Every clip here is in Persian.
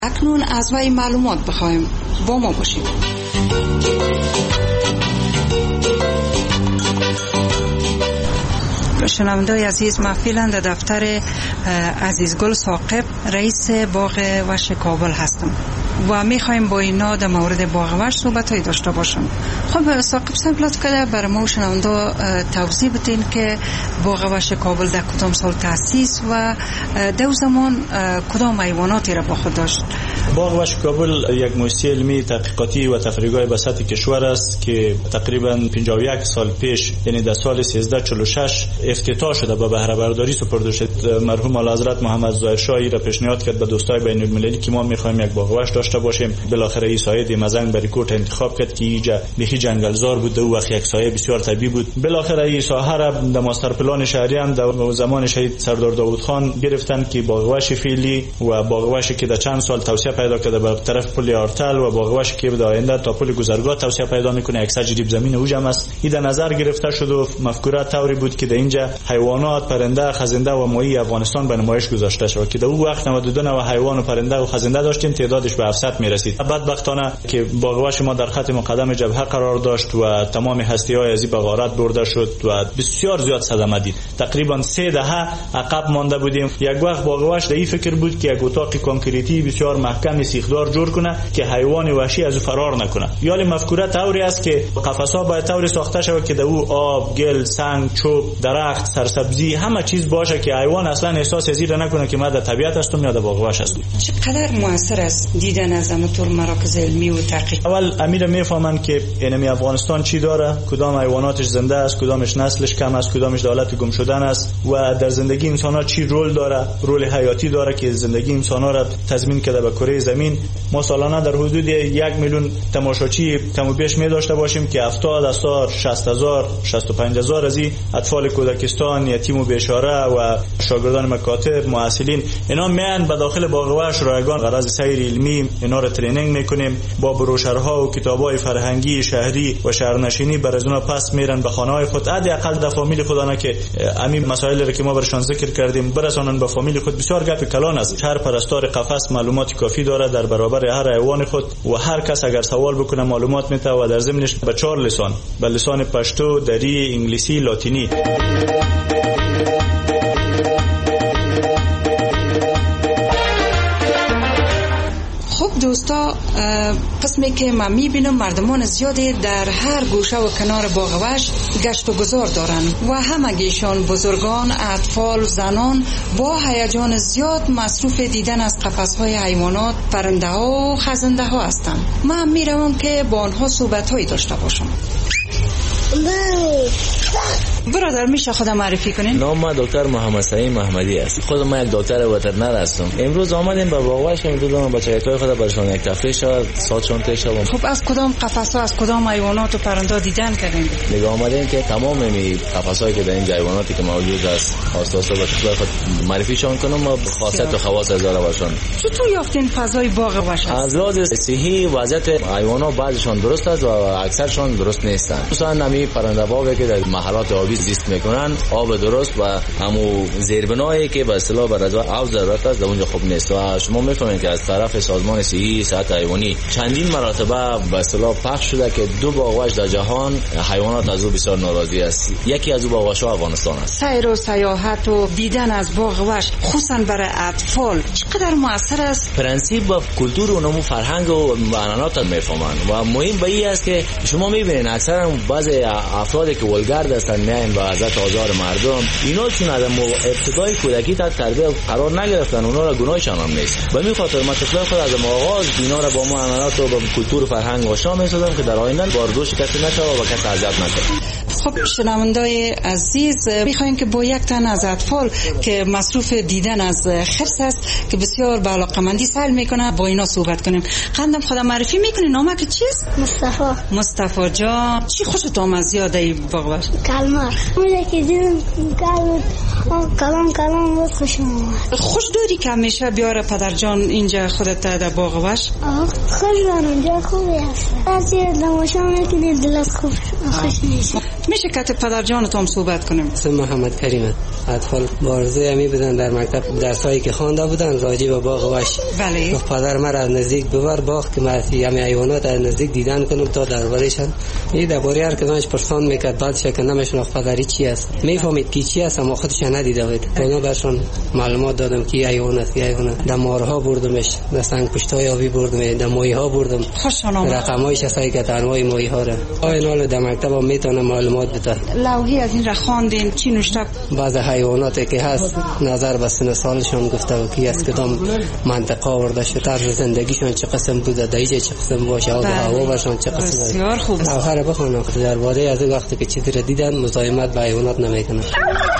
اکنون از وی معلومات بخوایم. با ما باشید. شنونده‌های عزیز، ما فعلا در دفتر عزیزگل ثاقب رئیس باغ وحش کابل هستم و میخوایم با اینا در مورد باغ وحش صحبت‌هایی داشته باشم. خب ثاقب صاحب لطف کنید برای ما شنونده توضیح بدین که باغ وحش کابل در کدام سال تأسیس و در زمان کدام حیواناتی را با خود داشت؟ باغ وحش کابل یک مؤسسه علمی تحقیقاتی و تفریحگاه به سطح کشور است که تقریبا 51 سال پیش، یعنی در سال 1346 افتتاح شده و بهره برداری سپرده شد. مرحوم اعلیحضرت محمد ظاهر شاهی را پیشنهاد کرد به دوستای بین المللی که ما می‌خوایم یک باغ وحش داشته باشیم. بالاخره این سایه دیمزنگ بری کوت انتخاب کرد که اینجا بهی جنگلزار بود و وقت یک سایه بسیار طبیعی بود. بالاخره این ساحه را در ماستر پلان شهری هم در زمان شهید سردار داوود خان گرفتن که باغ وحش فعلی و باغ وحشی که در چند سال توسعه پیدا کرده به طرف پل آرتل و باغ وحشی که در آینده تا پل گذرگاه توسعه پیدا میکنه، یک سجریب زمین اوجم است. این در نظر گرفته شد و مفکوره طوری بود که در اینجا حیوانات، پرنده، خزنده و ماهی افغانستان به نمایش گذاشته شد که در اون وقت 92 نوع حیوان و پرنده و خزنده داشتیم، تعدادش به 700 میرسید. بدبختانه که باغ وحش ما در خط مقدم جبهه قرار داشت و تمام هستی‌های از این بغارت برده شد و بسیار زیاد صدمه دید. تقریبا 3 دهه عقب مانده بودیم. یک وقت باغ وحش در این فکر بود که یک اتاق کانکریتی بسیار محکم سیخدار جور کنه که حیوان وحشی از فرار نکنه. یالی مفکوره طوری است که قفس‌ها باید طوری ساخته شود که در او آب، گل، سنگ، چوب، درخت، سرسبزی همه چیز باشه که حیوان اصلا احساس از این نکنه که ما در طبیعت هستم یا در باغ وحش هستم. چقدر موثر است دیدن از همطور مراکز علمی و تحقیق؟ اول امیر میفهمن که اینمی افغانستان چی داره، کدام حیواناتش زنده است، کدامش نسلش کم است، کدامش در حالت گم شدن است و در زندگی انسان‌ها چی رول داره، رول حیاتی داره که زندگی انسان‌ها را تضمین کرده به کره زمین. ما سالانه در حدود 1 میلیون تماشاچی کم و بیش می داشته باشیم که 70,000 60,000 65,000 از این اطفال کودکستان، یتیم و بیچاره و شاگردان مکاتب، محصلین اینا میان به داخل باغ وحش رایگان غرض سیر علمی اینا را ترینینگ میکنیم. با بروشرها و کتابای فرهنگی شهری و شهرنشینی بر از اونها پس میرن به خانه‌های خود. حداقل در فامیل خودانه که همین مسائل را که ما برشان ذکر کردیم برسانن به فامیل خود. بسیار گپ کلان است. هر پرستار قفس معلومات کافی داره در برابر هر حیوان خود و هر کس اگر سوال بکنه معلومات میده و در ضمنش به 4 لسان، به لسان پشتو، دری، انگلیسی، لاتینی. خب دوستا، قسمی که من میبینم مردمان زیادی در هر گوشه و کنار باغ وحش گشت و گذار دارن و همگیشان بزرگان، اطفال، زنان با هیجان زیاد مصروف دیدن از قفس‌های حیوانات، پرنده ها و خزنده ها هستند. من میروم که با آنها صحبت‌هایی داشته باشم. برادر میشه خودم معرفی کنین؟ نام من دکتر محمد سعید محمدی است. خودم من یک دکتر وترنر هستم. امروز آمدیم به باغ وحش که می‌دونم بچه‌های خود برشون یک تفریح شود، ساعتشون تیر شود. خب از کدام قفس‌ها، از کدام حیوانات و پرنده دیدن کردین؟ دیگه آمدیم که تمام این قفس‌هایی که در این حیواناتی که موجود است آساسا به خود معرفیشون کنم و خاصیت و خواص از دارشون. چطور یافتین فضای باغ وحش؟ از لحاظ صحی وضعیت حیوانات بعضیشون درست است و اکثرشون درست نیستند. مثلا نمی پرنده باغی که در محلات آبی زیست میکنن، آب درست و همو زیربنایی که به اصطلاح برای آب ضرورت است در اونجا خوب نیست و شما میفهمید که از طرف سازمان صحی صحت حیوانی چندین مرتبه به اصطلاح پخش شده که 2 باغ وحش در جهان حیوانات از او بسیار ناراضی است. یکی از او باغ وحش افغانستان است. سیر و سیاحت و دیدن از باغ وحش خصوصا برای اطفال چقدر موثر است؟ پرنسیپ و کلتور و نمو فرهنگ و عنعنات میفهمن و مهم به این است که شما میبینید اکثرا بعضی افرادی که ولگرد هستند میاین با عزت آزار مردم، اینا چون از ابتدای کودکی تا تربیت قرار نگرفتن، اونا را گناهشان هم نیست. به این خاطر ما طفلان خود از آغاز اینا را با عنعنات و با کلتور و فرهنگ آشنا می‌سازم که در آینده باردوش کسی نشه و کسی اذیت نشه. خب شنوندای عزیز، میخوایم که با یک تن از اطفال که مصروف دیدن از خرس است که بسیار به علاقه‌مندی سعی میکنه با اینا صحبت کنیم. خندم خودم معرفی میکنی، نامه که چیست؟ مصطفی جان، چی خوشت آمد زیاد ای باغ وحش؟ کلمر اون که دیدم کلام خوش اومد. خوش داری که همیشه بیاره پدر جان اینجا خودت در باغ وحش؟ خوش دارم، جا خوبی هست. بعضی دماشا میکنی دلت خوش نیست. میشه که پدر جانتون صحبت کنیم. اسم محمد کریم. اطفال بارزه می بودن در مکتب درسایی که خوانده بودن راجع به باغ وحش. بله. پدر من از نزدیک ببر باغ که من همه حیوانات از نزدیک دیدن کنم تا دربارهشان. این درباره هر کدامش پرسان میکرد بعدش که نمیشناخت پدری چی است. میفهمید که چی است اما خودش ندیده بود. اونا برشون معلومات دادم که حیوان است، دمارها بردمش، سنگ پشتای آبی بردم، دمایها بردم. رقمایش هستایی که انواع ماهی‌ها را. اینال در مکتب میتونه معلومات بده. لوحی از این را خواندین چی نوشته؟ بعض حیواناتی که هست نظر به سن سالشون گفته و کی از کدام منطقه آورده شده، طرز زندگیشون چه قسم بوده، دایجه چه قسم باشه، آب و هوا برشون چه قسم. بسیار خوب. آخر بخونم درباره از وقتی که چیزی را دیدن مزاحمت به حیوانات نمیکنن. اما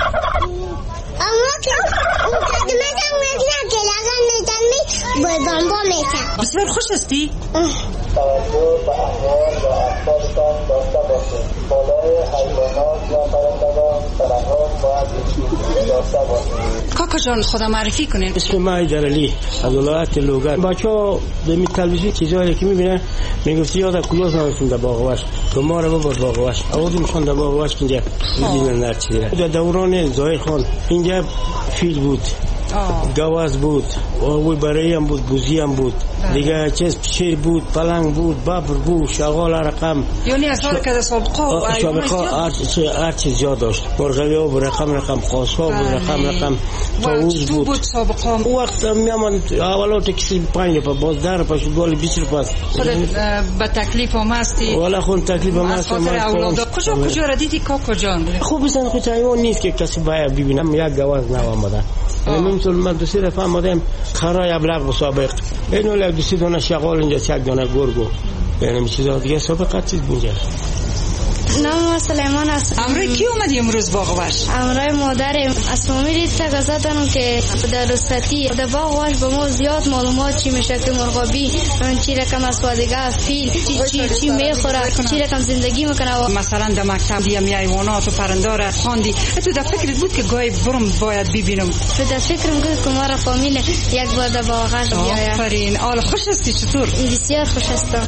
که اون کلمه که لگن میدن بایبان با میکن. بسیار خوش هستی؟ توجه به اموال و اطفالتان داشته باشید. بالای حیوانات و پرندگان تنها باید داشته باشید. کاکا جان خدا معرفی کنین. اسم من ایدرعلی از ولایت لوگر. بچه‌ها به تلویزیون چیزایی که میبینن میگفت یاد کلوز نمیشون در باغ وحش تو ما رو ببر باغ وحش آوردیمشون در باغ وحش اینجا میبینن هر چیزی در دوران ظاهر خان اینجا فیل بود، گاواز بود، اوی برای هم بود، بوزی هم بود، دیگه چیز شیر بود، پلنگ بود، ببر بود، شغال رقم، یعنی از حال که سابقه هر چیز زیاد داشت. مرغوی ها بود، رقم خاص ها بود، رقم طاووس بود. سابقه وقت میامن اولات کسی 5 روپا باز 10 روپا گل 20 روپا. خودت به تکلیف هم هستی؟ والا خون تکلیف هم هست. کجا را دیدی کاکا جان؟ خوب بسن خود حیوان نیست که کسی باید ببینم. یک گواز نو آمدن نمیتون مدرسه رفت آمدیم خرای ابلغ مسابق اینو لگ دوستی دونه شغال اینجا چک دونه گرگو یعنی چیزا دیگه سابقه چیز بونجا. نام سلیمان است. امروز کی اومدی امروز باغ وحش؟ امروز مادرم اسمامی دید تگزدن که در رسطی در باغ وحش با ما زیاد معلومات چی میشه که مرغابی چی رقم اسوادگه فیل چی میخوره چی رقم زندگی میکنه. مثلا در مکتب دیم حیوانات و پرنده را خواندی تو در فکرت بود که گاهی برم باید ببینم؟ تو در فکرم بود که ما را فامیل یک بار در باغ وحش بیاید. آفرین. حالا خوش هستی؟ چطور؟ بسیار خوش هستم.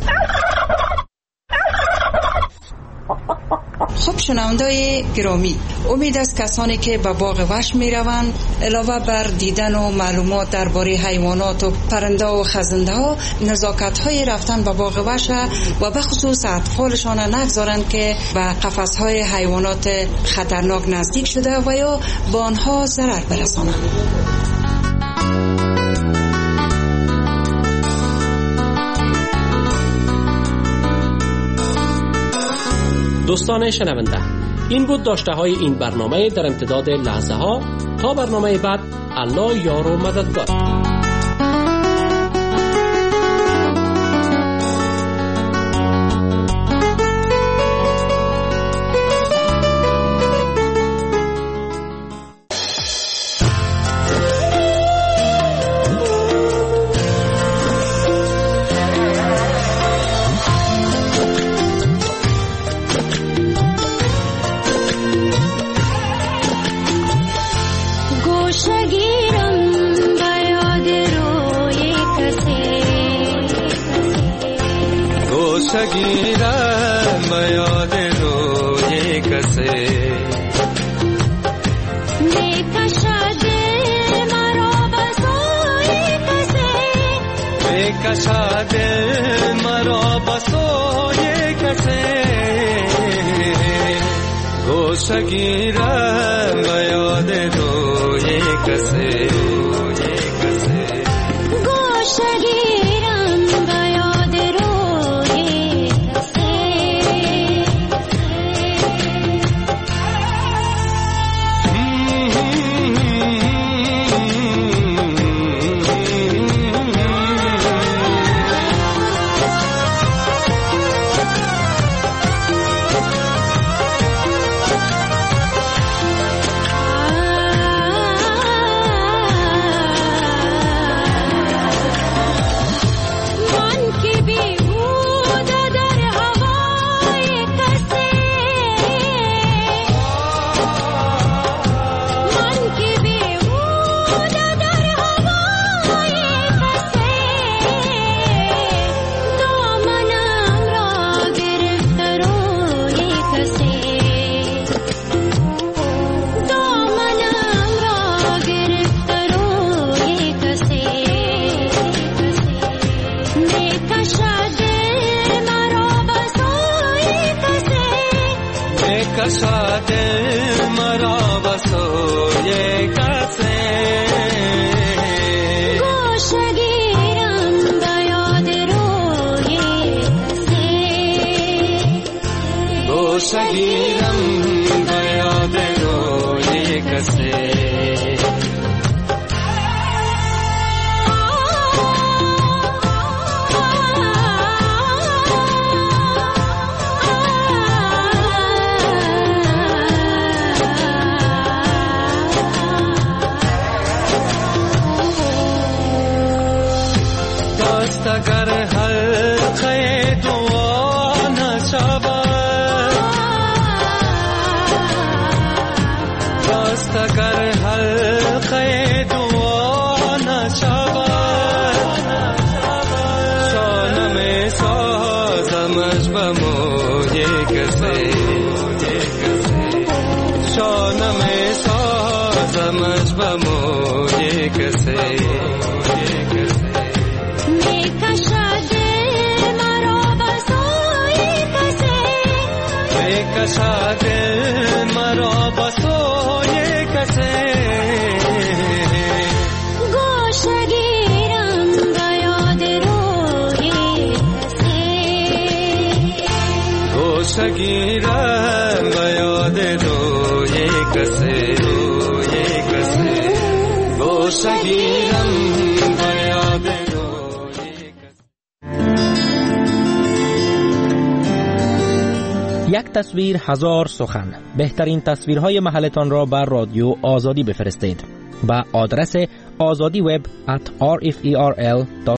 خب شنوندای گرامی، امید است کسانی که به باغ وحش می روند علاوه بر دیدن و معلومات درباره حیوانات و پرنده و خزنده ها نزاکت های رفتن به باغ وحش و به خصوص اطفالشان نگذارند که به قفس های حیوانات خطرناک نزدیک شده و یا به آنها ضرر برسانند. دوستان شنونده، این بود داشته های این برنامه در امتداد لحظه ها. تا برنامه بعد، الله یار و مددگار. شگیرم به یاد روی کسی میکشد مرا بسوی کسی میکشد مرا بسوی کسی گوشه گیرم به یاد روی کسی گوشه گیرم به یاد روی کشاد مرا بسوی کسی گوشگیرم به یاد روی کسی گوشگیرم به یاد روی کسی اگر حلقه دعا نشود دست اگر حلقه دعا نشود شانم سازمش به موی کسی شانم سازمش به موی کسی کشاد مرا بسوی کسی گوشگیرم به یاد روی کسی گوشگیرم به یاد روی کسی گوشگیرم به یاد یک تصویر هزار سخن. بهترین تصویرهای محلتان را بر رادیو آزادی بفرستید. با آدرس azadiweb@rferl.com